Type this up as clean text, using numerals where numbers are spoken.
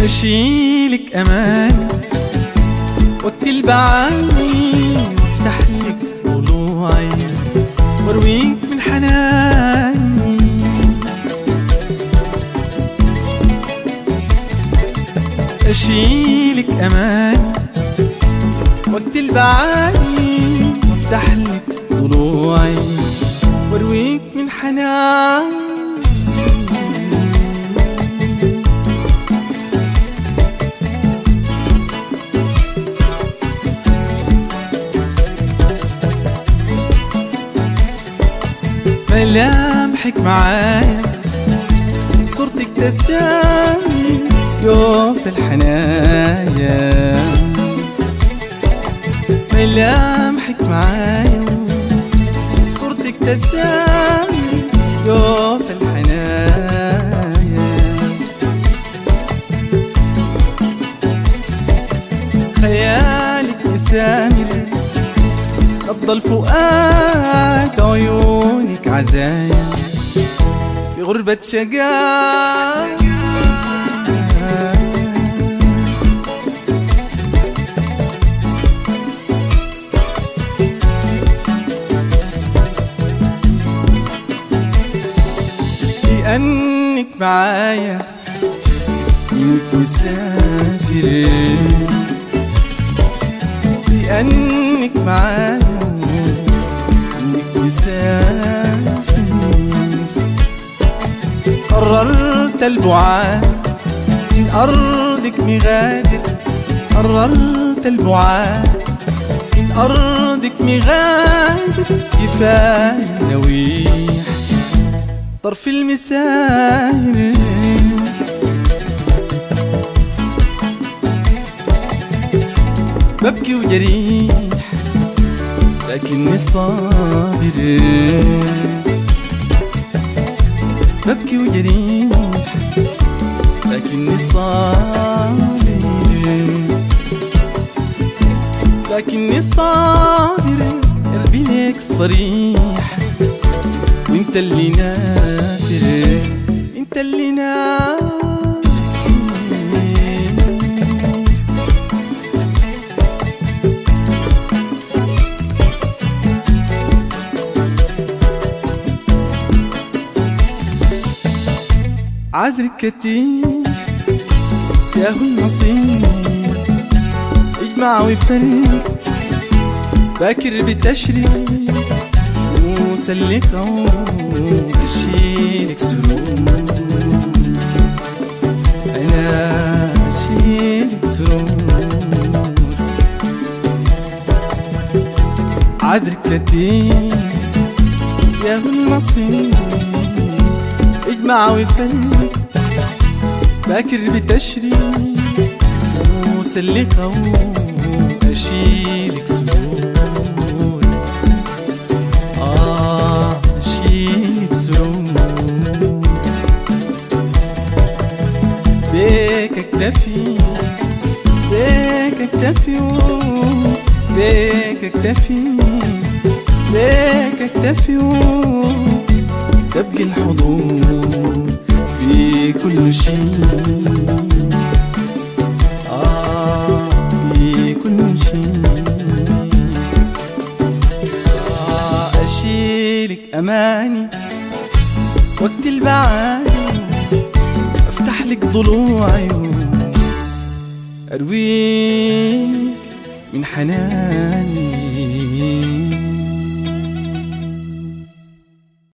أشيلك أمان وقت البعاني، وافتح لك ضلوعي وارويك من حناني. أشيلك أمان وقت البعاني، وافتح لك ضلوعي وارويك من حناني. ملامحك معايا صورتك تسامي يوف الحنايا. ملامحك معايا صورتك تسامي يوف الحنايا. خيالك يسامر نبض الفؤاد، عيونك عزايا في غربة شقاء. لأنك معايا إنك مسافر، لأنك معايا إنك مسافر. قررت البعاد من أرضك مغادر، قررت البعاد من أرضك مغادر. كفاية نويح طرف المساهر، ببكي وجريح لكني صابر. ببكي وجريح لكني صابر، لكني صابر. قلبي ليك صريح وانت اللي نافر، انت اللي نافر. عذرك كتير ياهو النصيب، اجمع وفرق باكر بتشريق. وسلك أشيلك سرور، أنا أشيلك سرور. عذرك كتير ياهو النصيب، اجمع وفرق باكر بتشريق. وسلك أشيلك سرور، أشيلك سرور. بيك اكتفي، بيك اكتفي، بيك اكتفي، بيك اكتفي. تبقي الحضور في كل شيء، في كل شيء. أشيلك أماني وقت البعاني، أفتح لك ضلوعي أرويك من حناني.